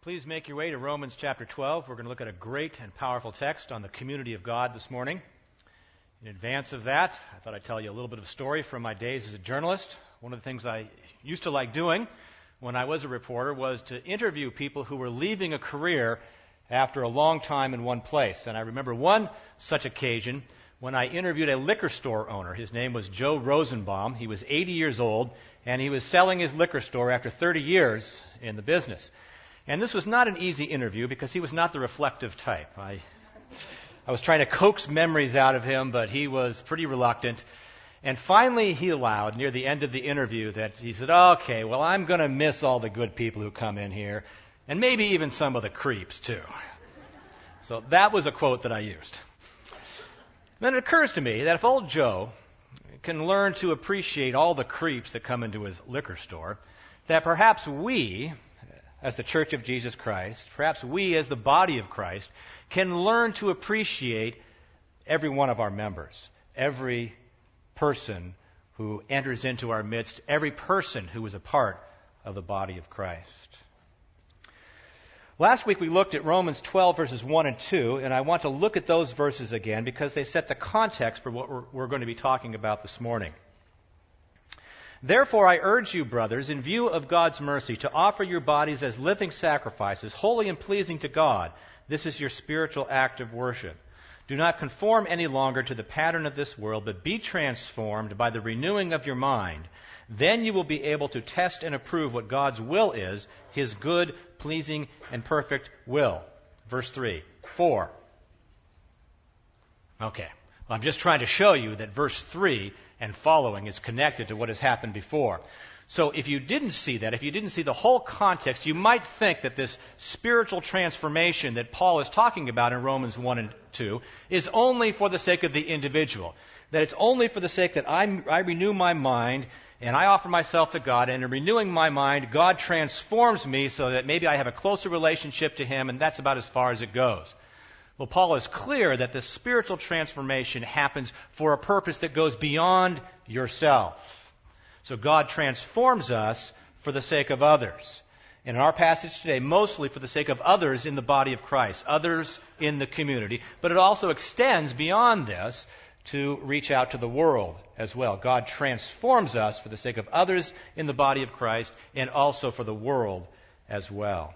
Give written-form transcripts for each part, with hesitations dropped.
Please make your way to Romans chapter 12. We're going to look at a great and powerful text on the community of God this morning. In advance of that, I thought I'd tell you a little bit of a story from my days as a journalist. One of the things I used to like doing when I was a reporter was to interview people who were leaving a career after a long time in one place. And I remember one such occasion when I interviewed a liquor store owner. His name was Joe Rosenbaum. He was 80 years old, and he was selling his liquor store after 30 years in the business. And this was not an easy interview because he was not the reflective type. I was trying to coax memories out of him, but he was pretty reluctant. And finally he allowed, near the end of the interview, that he said, okay, well, I'm going to miss all the good people who come in here, and maybe even some of the creeps, too. So that was a quote that I used. Then it occurs to me that if old Joe can learn to appreciate all the creeps that come into his liquor store, that perhaps we, as the Church of Jesus Christ, perhaps we as the body of Christ, can learn to appreciate every one of our members, every person who enters into our midst, every person who is a part of the body of Christ. Last week we looked at Romans 12 verses 1 and 2, and I want to look at those verses again because they set the context for what we're going to be talking about this morning. Therefore, I urge you, brothers, in view of God's mercy, to offer your bodies as living sacrifices, holy and pleasing to God. This is your spiritual act of worship. Do not conform any longer to the pattern of this world, but be transformed by the renewing of your mind. Then you will be able to test and approve what God's will is, His good, pleasing, and perfect will. Verse 3. 4. Okay. Well, I'm just trying to show you that verse 3 and following is connected to what has happened before. So if you didn't see that, if you didn't see the whole context, you might think that this spiritual transformation that Paul is talking about in Romans 1 and 2 is only for the sake of the individual. That it's only for the sake that I renew my mind and I offer myself to God, and in renewing my mind, God transforms me so that maybe I have a closer relationship to Him, and that's about as far as it goes. Well, Paul is clear that the spiritual transformation happens for a purpose that goes beyond yourself. So God transforms us for the sake of others. And in our passage today, mostly for the sake of others in the body of Christ, others in the community. But it also extends beyond this to reach out to the world as well. God transforms us for the sake of others in the body of Christ and also for the world as well.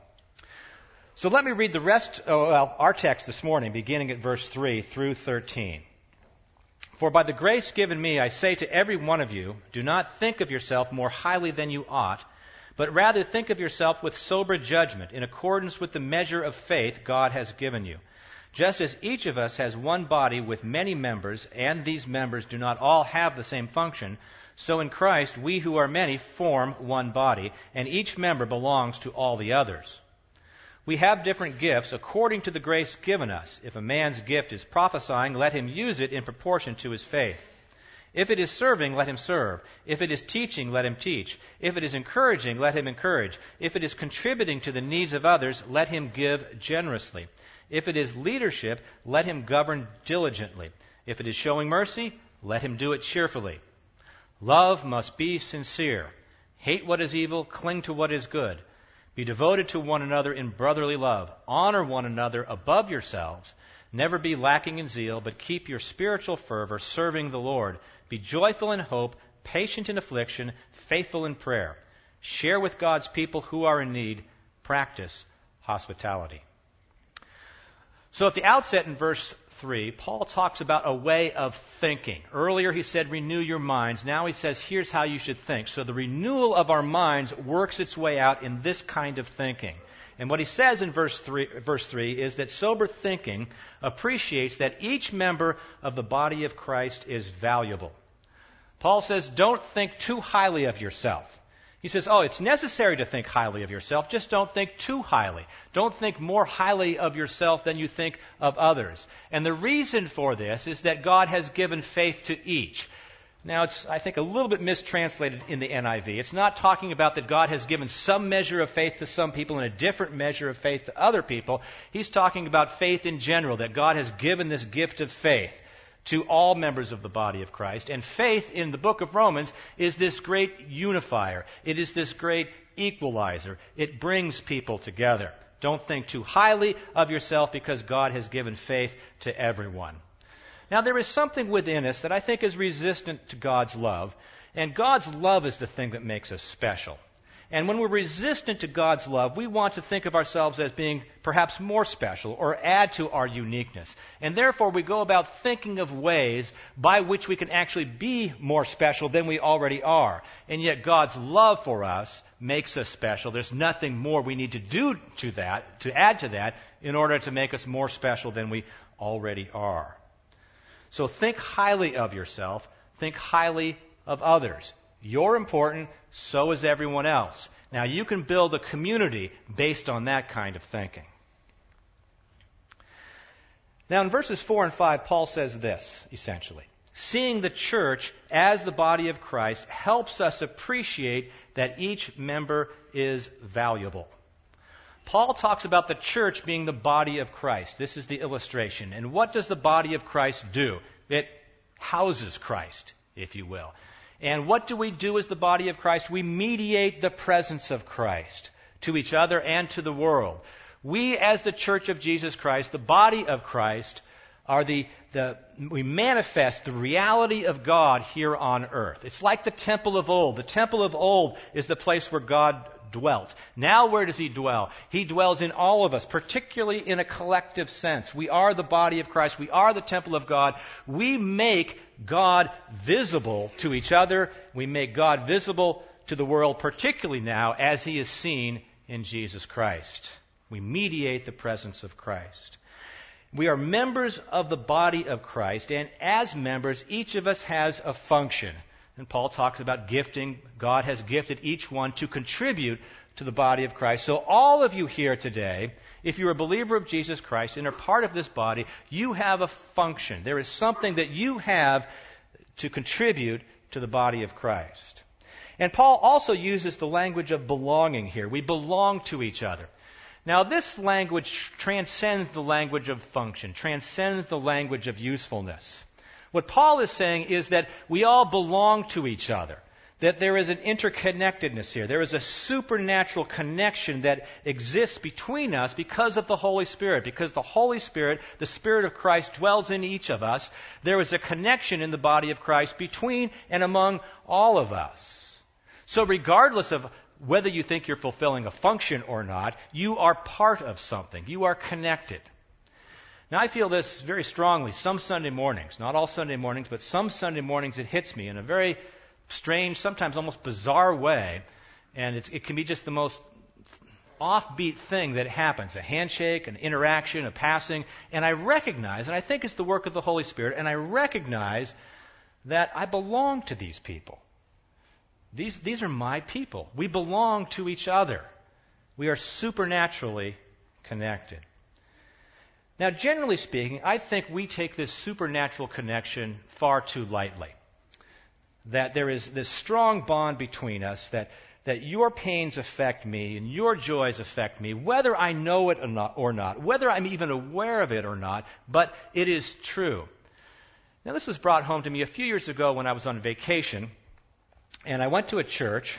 So let me read the rest of our text this morning, beginning at verse 3 through 13. For by the grace given me, I say to every one of you, do not think of yourself more highly than you ought, but rather think of yourself with sober judgment, in accordance with the measure of faith God has given you. Just as each of us has one body with many members, and these members do not all have the same function, so in Christ we who are many form one body, and each member belongs to all the others. We have different gifts according to the grace given us. If a man's gift is prophesying, let him use it in proportion to his faith. If it is serving, let him serve. If it is teaching, let him teach. If it is encouraging, let him encourage. If it is contributing to the needs of others, let him give generously. If it is leadership, let him govern diligently. If it is showing mercy, let him do it cheerfully. Love must be sincere. Hate what is evil, cling to what is good. Be devoted to one another in brotherly love. Honor one another above yourselves. Never be lacking in zeal, but keep your spiritual fervor serving the Lord. Be joyful in hope, patient in affliction, faithful in prayer. Share with God's people who are in need. Practice hospitality. So at the outset in verse 3, Paul talks about a way of thinking. Earlier he said, renew your minds. Now he says, here's how you should think. So the renewal of our minds works its way out in this kind of thinking. And what he says in verse 3 is that sober thinking appreciates that each member of the body of Christ is valuable. Paul says, don't think too highly of yourself. He says, it's necessary to think highly of yourself. Just don't think too highly. Don't think more highly of yourself than you think of others. And the reason for this is that God has given faith to each. Now, it's, I think, a little bit mistranslated in the NIV. It's not talking about that God has given some measure of faith to some people and a different measure of faith to other people. He's talking about faith in general, that God has given this gift of faith to all members of the body of Christ. And faith in the book of Romans is this great unifier. It is this great equalizer. It brings people together. Don't think too highly of yourself because God has given faith to everyone. Now, there is something within us that I think is resistant to God's love, and God's love is the thing that makes us special. And when we're resistant to God's love, we want to think of ourselves as being perhaps more special or add to our uniqueness. And therefore, we go about thinking of ways by which we can actually be more special than we already are. And yet, God's love for us makes us special. There's nothing more we need to do to that, to add to that, in order to make us more special than we already are. So think highly of yourself. Think highly of others. You're important, so is everyone else. Now, you can build a community based on that kind of thinking. Now, in verses 4 and 5, Paul says this, essentially. Seeing the church as the body of Christ helps us appreciate that each member is valuable. Paul talks about the church being the body of Christ. This is the illustration. And what does the body of Christ do? It houses Christ, if you will. And what do we do as the body of Christ? We mediate the presence of Christ to each other and to the world. We, as the church of Jesus Christ, the body of Christ, are we manifest the reality of God here on earth. It's like the temple of old. The temple of old is the place where God dwelt. Now where does He dwell? He dwells in all of us, particularly in a collective sense. We are the body of Christ. We are the temple of God. We make God visible to each other. We make God visible to the world, particularly now as He is seen in Jesus Christ. We mediate the presence of Christ. We are members of the body of Christ, and as members, each of us has a function. And Paul talks about gifting. God has gifted each one to contribute to the body of Christ. So all of you here today, if you're a believer of Jesus Christ and are part of this body, you have a function. There is something that you have to contribute to the body of Christ. And Paul also uses the language of belonging here. We belong to each other. Now, this language transcends the language of function, transcends the language of usefulness. What Paul is saying is that we all belong to each other, that there is an interconnectedness here. There is a supernatural connection that exists between us because of the Holy Spirit. Because the Holy Spirit, the Spirit of Christ, dwells in each of us. There is a connection in the body of Christ between and among all of us. So regardless of whether you think you're fulfilling a function or not, you are part of something. You are connected. Now, I feel this very strongly some Sunday mornings, not all Sunday mornings, but some Sunday mornings it hits me in a very strange, sometimes almost bizarre way, and it can be just the most offbeat thing that happens, a handshake, an interaction, a passing, and I recognize, and I think it's the work of the Holy Spirit, and I recognize that I belong to these people. These are my people. We belong to each other. We are supernaturally connected. Now, generally speaking, I think we take this supernatural connection far too lightly. That there is this strong bond between us, that your pains affect me and your joys affect me, whether I know it or not, whether I'm even aware of it or not, but it is true. Now, this was brought home to me a few years ago when I was on vacation, and I went to a church,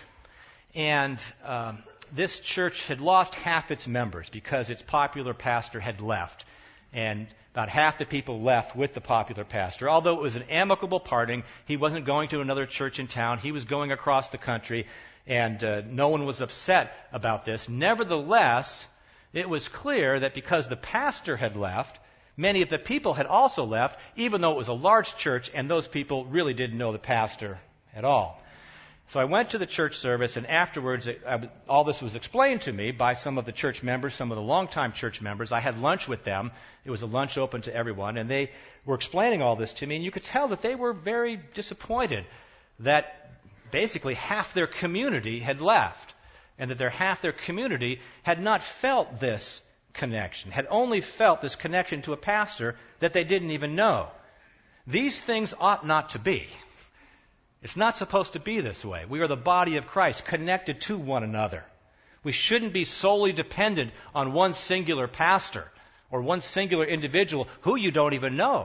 and this church had lost half its members because its popular pastor had left. And about half the people left with the popular pastor. Although it was an amicable parting, he wasn't going to another church in town. He was going across the country, and no one was upset about this. Nevertheless, it was clear that because the pastor had left, many of the people had also left, even though it was a large church, and those people really didn't know the pastor at all. So I went to the church service, and afterwards, all this was explained to me by some of the church members, some of the longtime church members. I had lunch with them. It was a lunch open to everyone, and they were explaining all this to me, and you could tell that they were very disappointed that basically half their community had left, and that half their community had not felt this connection, had only felt this connection to a pastor that they didn't even know. These things ought not to be. It's not supposed to be this way. We are the body of Christ, connected to one another. We shouldn't be solely dependent on one singular pastor or one singular individual who you don't even know.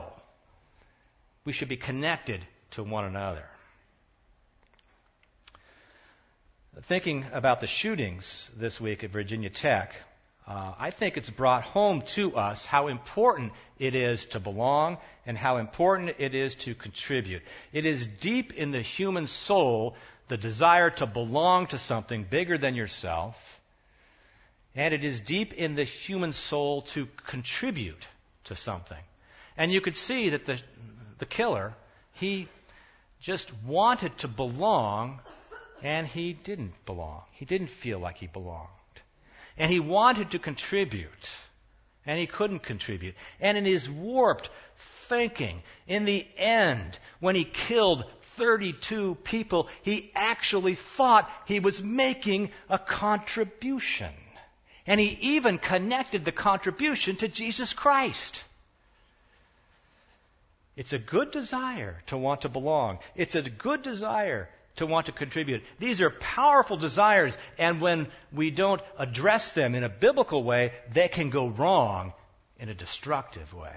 We should be connected to one another. Thinking about the shootings this week at Virginia Tech, I think it's brought home to us how important it is to belong and how important it is to contribute. It is deep in the human soul, the desire to belong to something bigger than yourself, and it is deep in the human soul to contribute to something. And you could see that the killer, he just wanted to belong, and he didn't belong. He didn't feel like he belonged. And he wanted to contribute, and he couldn't contribute. And in his warped thinking, in the end, when he killed 32 people, he actually thought he was making a contribution. And he even connected the contribution to Jesus Christ. It's a good desire to want to belong. It's a good desire to want to contribute. These are powerful desires, and when we don't address them in a biblical way, they can go wrong in a destructive way.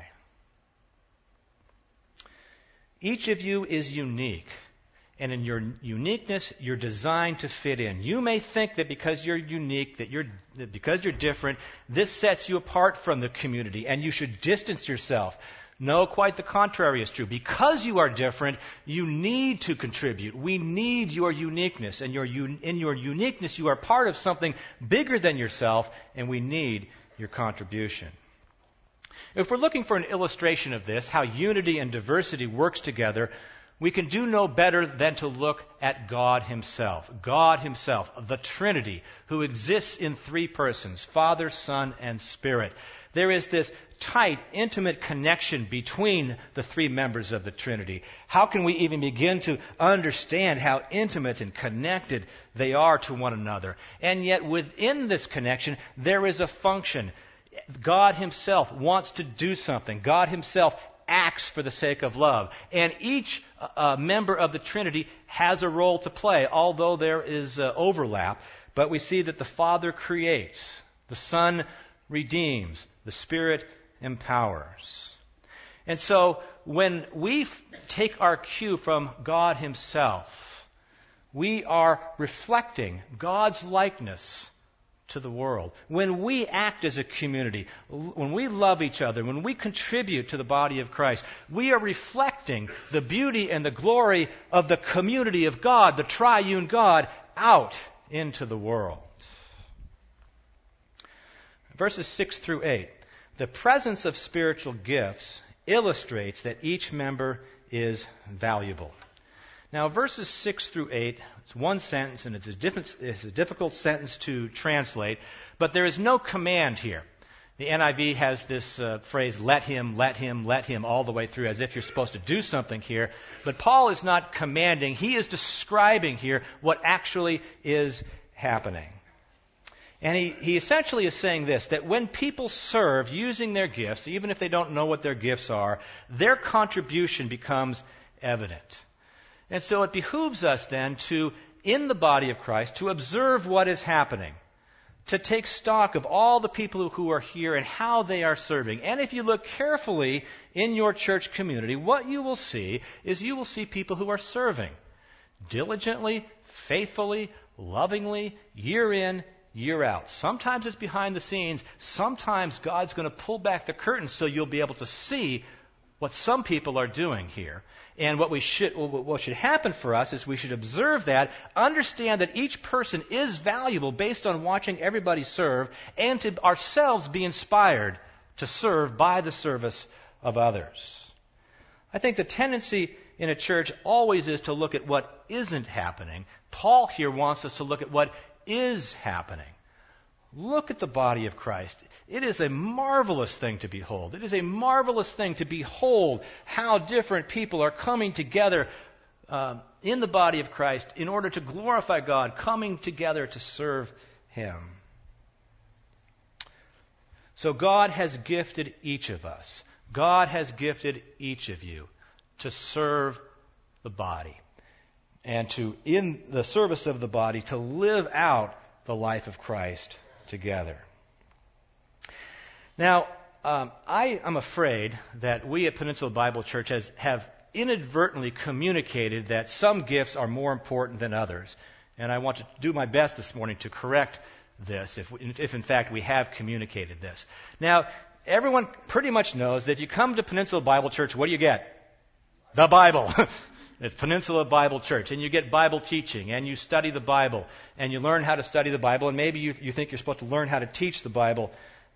Each of you is unique, and in your uniqueness, you're designed to fit in. You may think that because you're unique, that because you're different, this sets you apart from the community, and you should distance yourself. No, quite the contrary is true. Because you are different, you need to contribute. We need your uniqueness. And in your uniqueness, you are part of something bigger than yourself, and we need your contribution. If we're looking for an illustration of this, how unity and diversity works together, we can do no better than to look at God Himself. God Himself, the Trinity, who exists in three persons, Father, Son, and Spirit. There is this tight, intimate connection between the three members of the Trinity. How can we even begin to understand how intimate and connected they are to one another? And yet within this connection, there is a function. God Himself wants to do something. God Himself acts for the sake of love. And each member of the Trinity has a role to play, although there is overlap. But we see that the Father creates, the Son redeems, the Spirit empowers. And so when we take our cue from God Himself, we are reflecting God's likeness to the world. When we act as a community, when we love each other, when we contribute to the body of Christ, we are reflecting the beauty and the glory of the community of God, the triune God, out into the world. Verses 6 through 8. The presence of spiritual gifts illustrates that each member is valuable. Now, verses 6 through 8, it's one sentence, and it's a difficult sentence to translate, but there is no command here. The NIV has this phrase, let him, all the way through, as if you're supposed to do something here. But Paul is not commanding. He is describing here what actually is happening. And he essentially is saying this, that when people serve using their gifts, even if they don't know what their gifts are, their contribution becomes evident. And so it behooves us then to, in the body of Christ, to observe what is happening, to take stock of all the people who are here and how they are serving. And if you look carefully in your church community, what you will see is you will see people who are serving diligently, faithfully, lovingly, year in, year out. Sometimes it's behind the scenes. Sometimes God's going to pull back the curtain so you'll be able to see what some people are doing here. And what should happen for us is we should observe that, understand that each person is valuable based on watching everybody serve, and to ourselves be inspired to serve by the service of others. I think the tendency in a church always is to look at what isn't happening. Paul here wants us to look at what is happening. Look at the body of Christ. It is a marvelous thing to behold. It is a marvelous thing to behold how different people are coming together in the body of Christ in order to glorify God, coming together to serve Him. So God has gifted each of us. God has gifted each of you to serve the body. And to, in the service of the body, to live out the life of Christ together. Now, I am afraid that we at Peninsula Bible Church have inadvertently communicated that some gifts are more important than others. And I want to do my best this morning to correct this, if in fact we have communicated this. Now, everyone pretty much knows that if you come to Peninsula Bible Church, what do you get? The Bible. It's Peninsula Bible Church, and you get Bible teaching, and you study the Bible, and you learn how to study the Bible, and maybe you think you're supposed to learn how to teach the Bible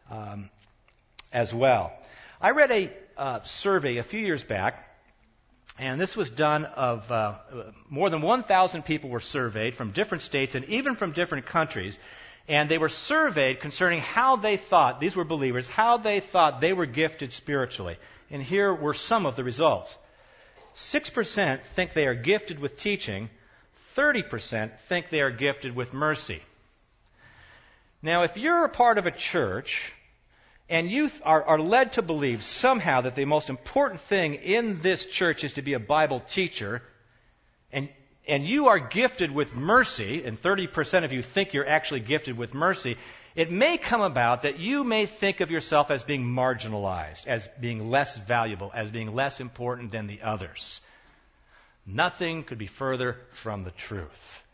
as well. I read a survey a few years back, and this was done of more than 1,000 people were surveyed from different states and even from different countries, and they were surveyed concerning how they thought, these were believers, how they thought they were gifted spiritually. And here were some of the results. 6% think they are gifted with teaching. 30% think they are gifted with mercy. Now, if you're a part of a church and you are led to believe somehow that the most important thing in this church is to be a Bible teacher, and you are gifted with mercy, and 30% of you think you're actually gifted with mercy, it may come about that you may think of yourself as being marginalized, as being less valuable, as being less important than the others. Nothing could be further from the truth.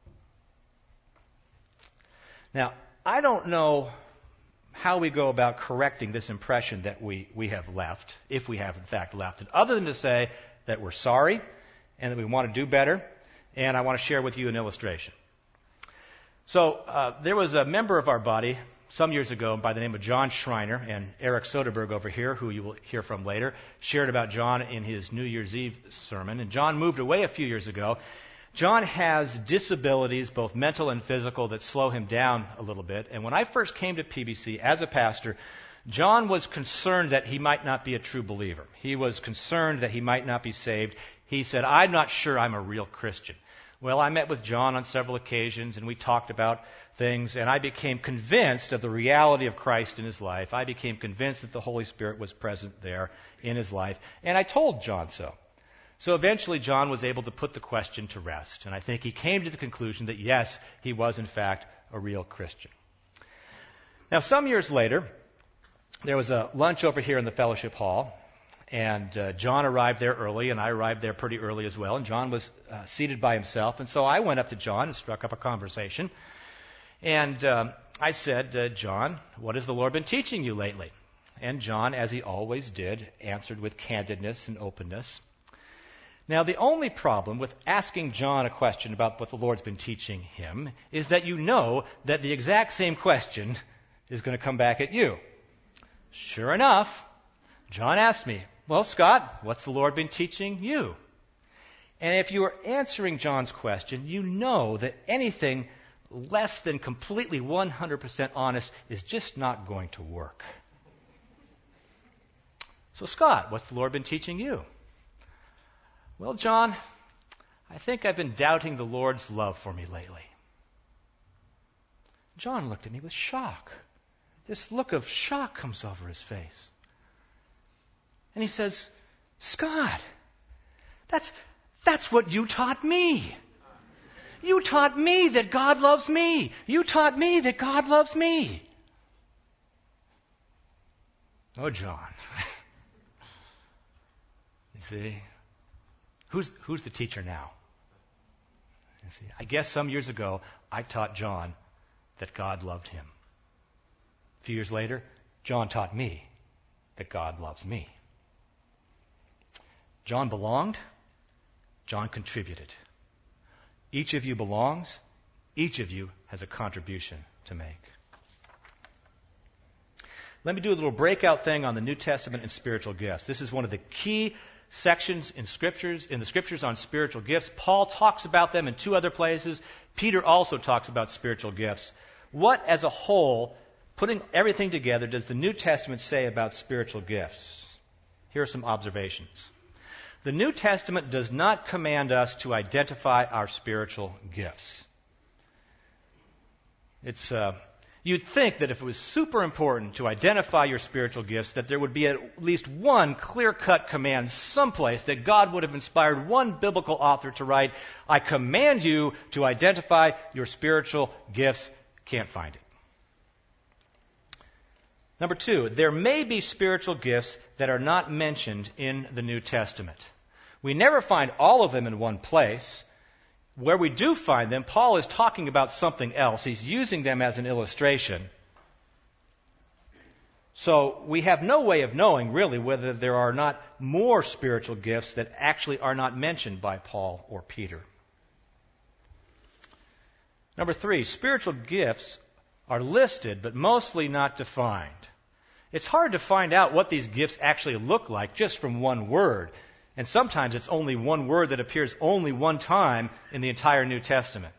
Now, I don't know how we go about correcting this impression that we have left, if we have in fact left it, other than to say that we're sorry and that we want to do better, and I want to share with you an illustration. So there was a member of our body some years ago by the name of John Schreiner, and Eric Soderberg over here, who you will hear from later, shared about John in his New Year's Eve sermon. And John moved away a few years ago. John has disabilities, both mental and physical, that slow him down a little bit. And when I first came to PBC as a pastor, John was concerned that he might not be a true believer. He was concerned that he might not be saved. He said, "I'm not sure I'm a real Christian." Well, I met with John on several occasions, and we talked about things, and I became convinced of the reality of Christ in his life. I became convinced that the Holy Spirit was present there in his life, and I told John so. So eventually John was able to put the question to rest, and I think he came to the conclusion that yes, he was in fact a real Christian. Now, some years later, there was a lunch over here in the fellowship hall, and John arrived there early, and I arrived there pretty early as well, and John was seated by himself, and so I went up to John and struck up a conversation, and I said, "John, what has the Lord been teaching you lately?" And John, as he always did, answered with candidness and openness. Now, the only problem with asking John a question about what the Lord's been teaching him is that you know that the exact same question is going to come back at you. Sure enough, John asked me, "Well, Scott, what's the Lord been teaching you?" And if you are answering John's question, you know that anything less than completely 100% honest is just not going to work. So, Scott, what's the Lord been teaching you? "Well, John, I think I've been doubting the Lord's love for me lately." John looked at me with shock. This look of shock comes over his face. And he says, "Scott, that's what you taught me. You taught me that God loves me. You taught me that God loves me." Oh, John. You see? Who's the teacher now? You see, I guess some years ago, I taught John that God loved him. A few years later, John taught me that God loves me. John belonged. John contributed. Each of you belongs. Each of you has a contribution to make. Let me do a little breakout thing on the New Testament and spiritual gifts. This is one of the key sections in the scriptures on spiritual gifts. Paul talks about them in two other places. Peter also talks about spiritual gifts. What, as a whole, putting everything together, does the New Testament say about spiritual gifts? Here are some observations. The New Testament does not command us to identify our spiritual gifts. You'd think that if it was super important to identify your spiritual gifts, that there would be at least one clear-cut command someplace that God would have inspired one biblical author to write, "I command you to identify your spiritual gifts." Can't find it. Number two, there may be spiritual gifts that are not mentioned in the New Testament. We never find all of them in one place. where we do find them, Paul is talking about something else. He's using them as an illustration. So we have no way of knowing, really, whether there are not more spiritual gifts that actually are not mentioned by Paul or Peter. Number 3, spiritual gifts are listed, but mostly not defined. It's hard to find out what these gifts actually look like just from one word. And sometimes it's only one word that appears only one time in the entire New Testament.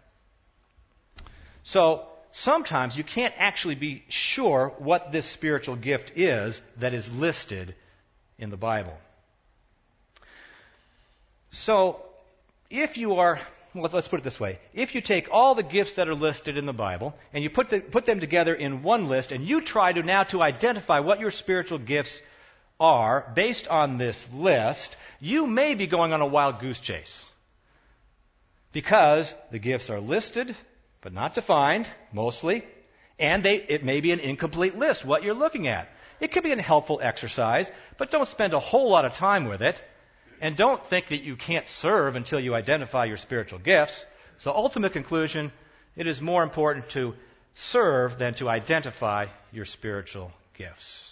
So sometimes you can't actually be sure what this spiritual gift is that is listed in the Bible. So if you are, let's put it this way. If you take all the gifts that are listed in the Bible and you put them together in one list and you try to now to identify what your spiritual gifts are based on this list, you may be going on a wild goose chase. Because the gifts are listed, but not defined, mostly, and it may be an incomplete list, what you're looking at. It could be a helpful exercise, but don't spend a whole lot of time with it, and don't think that you can't serve until you identify your spiritual gifts. So ultimate conclusion, it is more important to serve than to identify your spiritual gifts.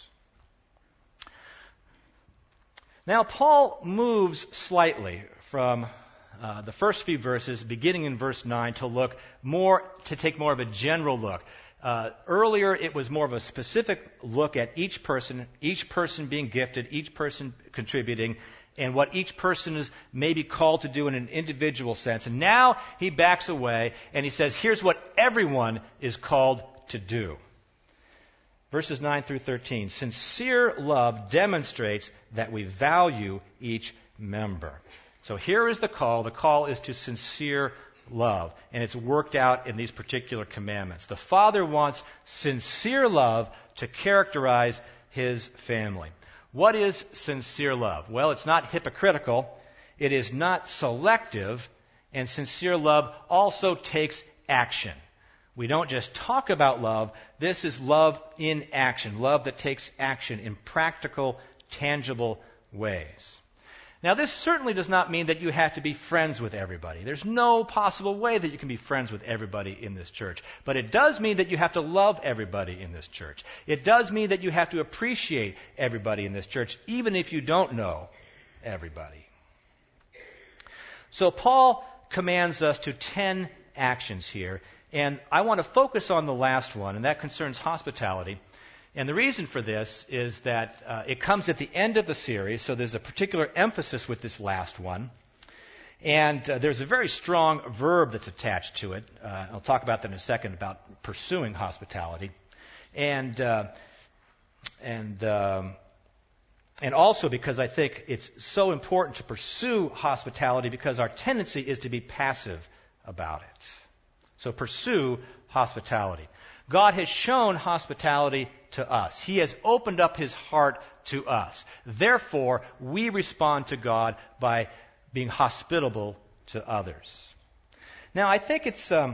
Now, Paul moves slightly from the first few verses, beginning in verse 9, to take more of a general look. Earlier, it was more of a specific look at each person being gifted, each person contributing, and what each person is maybe called to do in an individual sense. And now he backs away and he says, here's what everyone is called to do. Verses 9 through 13. Sincere love demonstrates that we value each member. So here is the call. The call is to sincere love. And it's worked out in these particular commandments. The Father wants sincere love to characterize His family. What is sincere love? Well, it's not hypocritical. It is not selective. And sincere love also takes action. We don't just talk about love. This is love in action, love that takes action in practical, tangible ways. Now, this certainly does not mean that you have to be friends with everybody. There's no possible way that you can be friends with everybody in this church. But it does mean that you have to love everybody in this church. It does mean that you have to appreciate everybody in this church, even if you don't know everybody. So Paul commands us to 10 actions here. And I want to focus on the last one, and that concerns hospitality. And the reason for this is that it comes at the end of the series, so there's a particular emphasis with this last one. And there's a very strong verb that's attached to it. I'll talk about that in a second, about pursuing hospitality. And also because I think it's so important to pursue hospitality because our tendency is to be passive about it. So pursue hospitality. God has shown hospitality to us. He has opened up His heart to us. Therefore, we respond to God by being hospitable to others. Now, I think it's a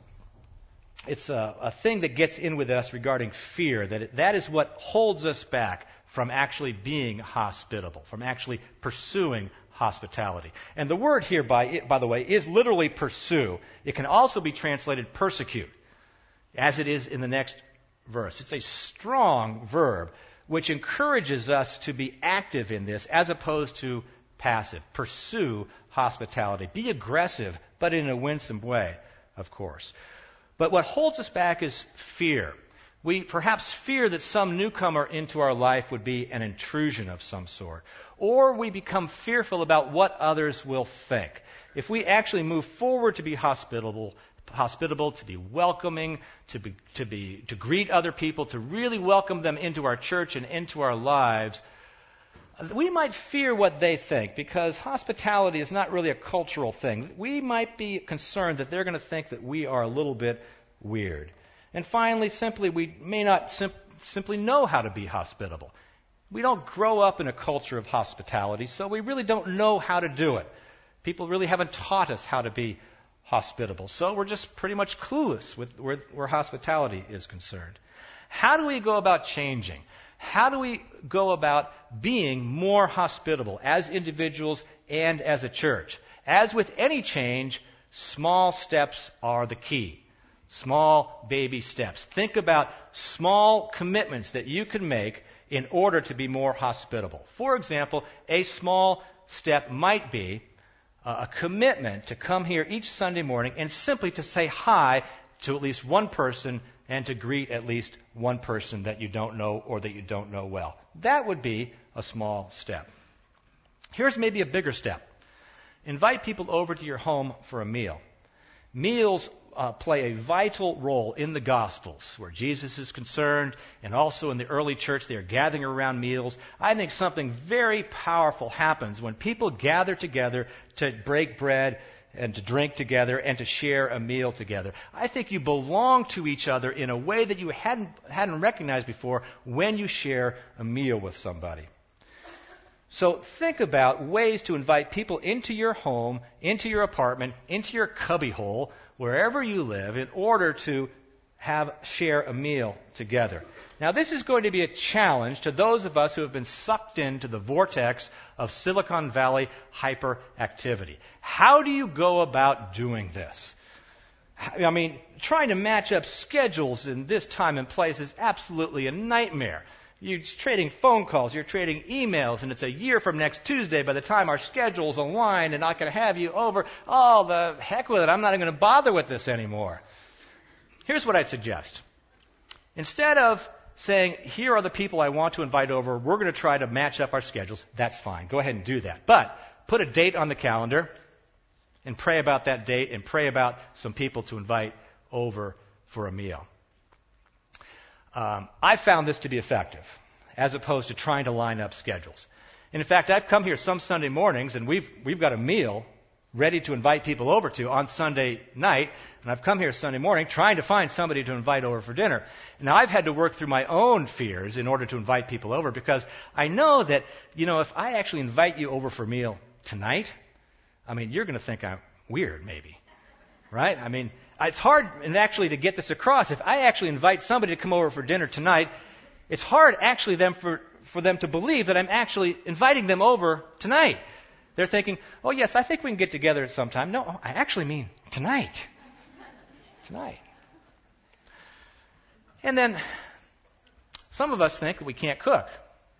thing that gets in with us regarding fear, that is what holds us back from actually being hospitable, from actually pursuing hospitality. And the word here, by the way, is literally pursue. It can also be translated persecute, as it is in the next verse. It's a strong verb which encourages us to be active in this as opposed to passive. Pursue hospitality. Be aggressive, but in a winsome way, of course. But what holds us back is fear. We perhaps fear that some newcomer into our life would be an intrusion of some sort. Or we become fearful about what others will think. If we actually move forward to be hospitable, to be welcoming, to greet other people, to really welcome them into our church and into our lives, we might fear what they think because hospitality is not really a cultural thing. We might be concerned that they're going to think that we are a little bit weird. And finally, we may not simply know how to be hospitable. We don't grow up in a culture of hospitality, so we really don't know how to do it. People really haven't taught us how to be hospitable. So we're just pretty much clueless with where hospitality is concerned. How do we go about changing? How do we go about being more hospitable as individuals and as a church? As with any change, Small steps are the key. Small baby steps. Think about small commitments that you can make in order to be more hospitable. For example, a small step might be a commitment to come here each Sunday morning and simply to say hi to at least one person and to greet at least one person that you don't know or that you don't know well. That would be a small step. Here's maybe a bigger step. Invite people over to your home for a meal. Meals play a vital role in the Gospels, where Jesus is concerned, and also in the early church, they are gathering around meals. I think something very powerful happens when people gather together to break bread and to drink together and to share a meal together. I think you belong to each other in a way that you hadn't recognized before when you share a meal with somebody. So think about ways to invite people into your home, into your apartment, into your cubbyhole, wherever you live, in order to share a meal together. Now, this is going to be a challenge to those of us who have been sucked into the vortex of Silicon Valley hyperactivity. How do you go about doing this? I mean, trying to match up schedules in this time and place is absolutely a nightmare. You're trading phone calls, you're trading emails, and it's a year from next Tuesday by the time our schedules align and I can have you over. Oh, the heck with it. I'm not even going to bother with this anymore. Here's what I'd suggest. Instead of saying, here are the people I want to invite over, we're going to try to match up our schedules, that's fine. Go ahead and do that. But put a date on the calendar and pray about that date and pray about some people to invite over for a meal. I found this to be effective, as opposed to trying to line up schedules. And in fact, I've come here some Sunday mornings, and we've got a meal ready to invite people over to on Sunday night, and I've come here Sunday morning trying to find somebody to invite over for dinner. Now, I've had to work through my own fears in order to invite people over, because I know that, if I actually invite you over for a meal tonight, you're going to think I'm weird, maybe. Right? It's hard actually to get this across. If I actually invite somebody to come over for dinner tonight, it's hard actually for them to believe that I'm actually inviting them over tonight. They're thinking, oh yes, I think we can get together at some time. No, I actually mean tonight. Tonight. And then some of us think that we can't cook.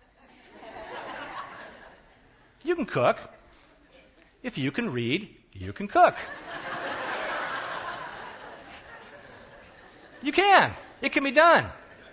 You can cook. If you can read, you can cook. You can. It can be done.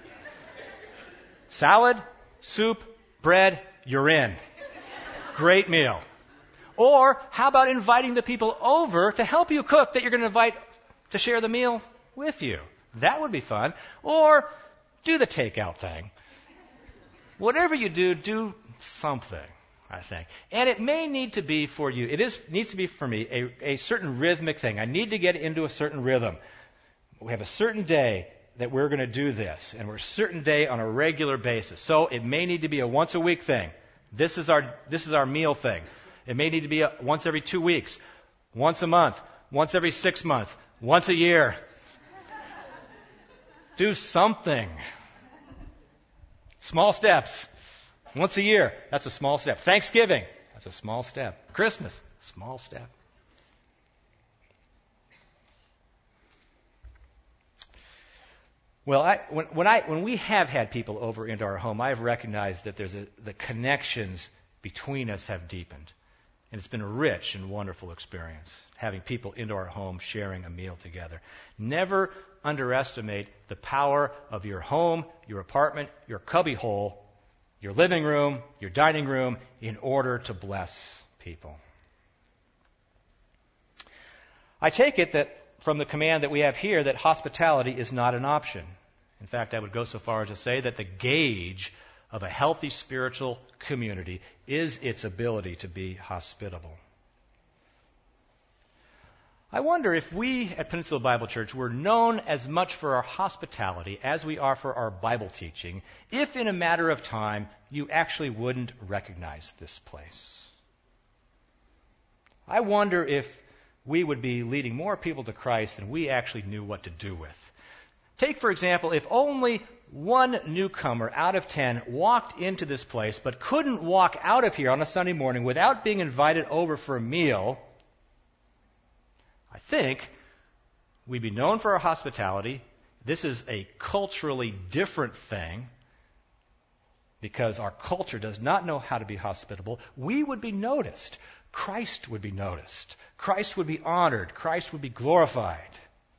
Salad, soup, bread, you're in. Great meal. Or how about inviting the people over to help you cook that you're going to invite to share the meal with you? That would be fun. Or do the takeout thing. Whatever you do, do something, I think. And it may need to be for you, needs to be for me, a certain rhythmic thing. I need to get into a certain rhythm. We have a certain day that we're going to do this, and we're a certain day on a regular basis. So it may need to be a once a week thing. This is our meal thing. It may need to be once every 2 weeks, once a month, once every 6 months, once a year. Do something. Small steps. Once a year, that's a small step. Thanksgiving, that's a small step. Christmas, small step. Well, when we have had people over into our home, I have recognized that the connections between us have deepened. And it's been a rich and wonderful experience, having people into our home sharing a meal together. Never underestimate the power of your home, your apartment, your cubbyhole, your living room, your dining room, in order to bless people. I take it that from the command that we have here that hospitality is not an option. In fact, I would go so far as to say that the gauge of a healthy spiritual community is its ability to be hospitable. I wonder if we at Peninsula Bible Church were known as much for our hospitality as we are for our Bible teaching, if in a matter of time you actually wouldn't recognize this place. I wonder if we would be leading more people to Christ than we actually knew what to do with. Take, for example, if only one newcomer out of 10 walked into this place but couldn't walk out of here on a Sunday morning without being invited over for a meal, I think we'd be known for our hospitality. This is a culturally different thing because our culture does not know how to be hospitable. We would be noticed. Christ would be noticed. Christ would be honored. Christ would be glorified.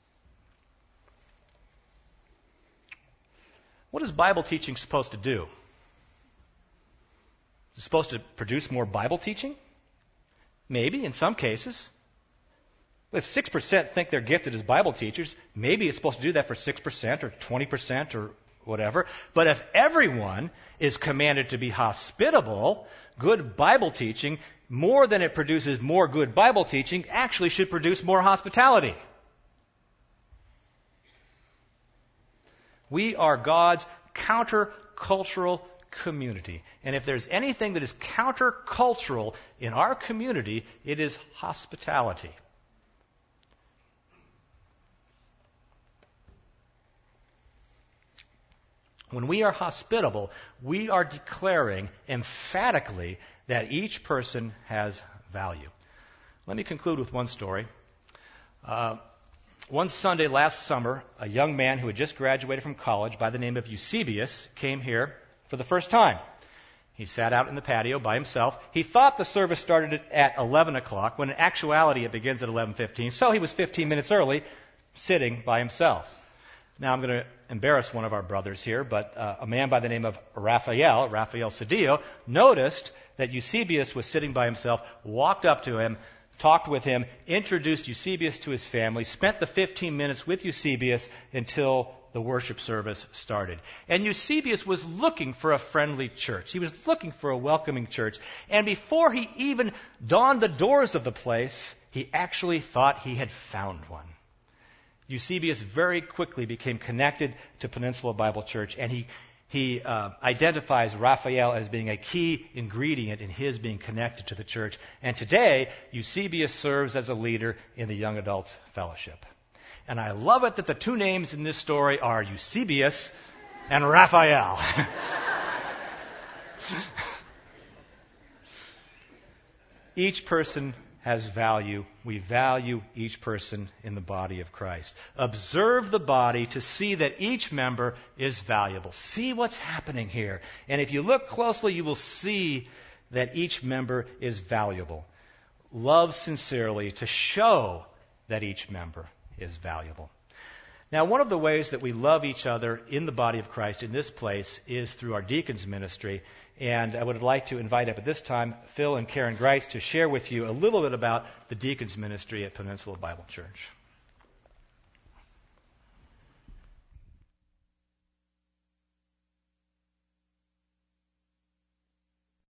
What is Bible teaching supposed to do? Is it supposed to produce more Bible teaching? Maybe, in some cases. If 6% think they're gifted as Bible teachers, maybe it's supposed to do that for 6% or 20% or whatever. But if everyone is commanded to be hospitable, good Bible teaching, more than it produces more good Bible teaching, actually should produce more hospitality. We are God's countercultural community. And if there's anything that is countercultural in our community, it is hospitality. When we are hospitable, we are declaring emphatically that each person has value. Let me conclude with one story. One Sunday last summer, a young man who had just graduated from college by the name of Eusebius came here for the first time. He sat out in the patio by himself. He thought the service started at 11 o'clock, when in actuality it begins at 11:15, so he was 15 minutes early, sitting by himself. Now I'm going to embarrass one of our brothers here, but a man by the name of Raphael Cedillo, noticed that Eusebius was sitting by himself, walked up to him, talked with him, introduced Eusebius to his family, spent the 15 minutes with Eusebius until the worship service started. And Eusebius was looking for a friendly church. He was looking for a welcoming church. And before he even dawned the doors of the place, he actually thought he had found one. Eusebius very quickly became connected to Peninsula Bible Church, and he identifies Raphael as being a key ingredient in his being connected to the church. And today, Eusebius serves as a leader in the Young Adults Fellowship. And I love it that the two names in this story are Eusebius and Raphael. Each person has value. We value each person in the body of Christ. Observe the body to see that each member is valuable. See what's happening here. And if you look closely, you will see that each member is valuable. Love sincerely to show that each member is valuable. Now, one of the ways that we love each other in the body of Christ in this place is through our deacons ministry. And I would like to invite up at this time Phil and Karen Grice to share with you a little bit about the deacons ministry at Peninsula Bible Church.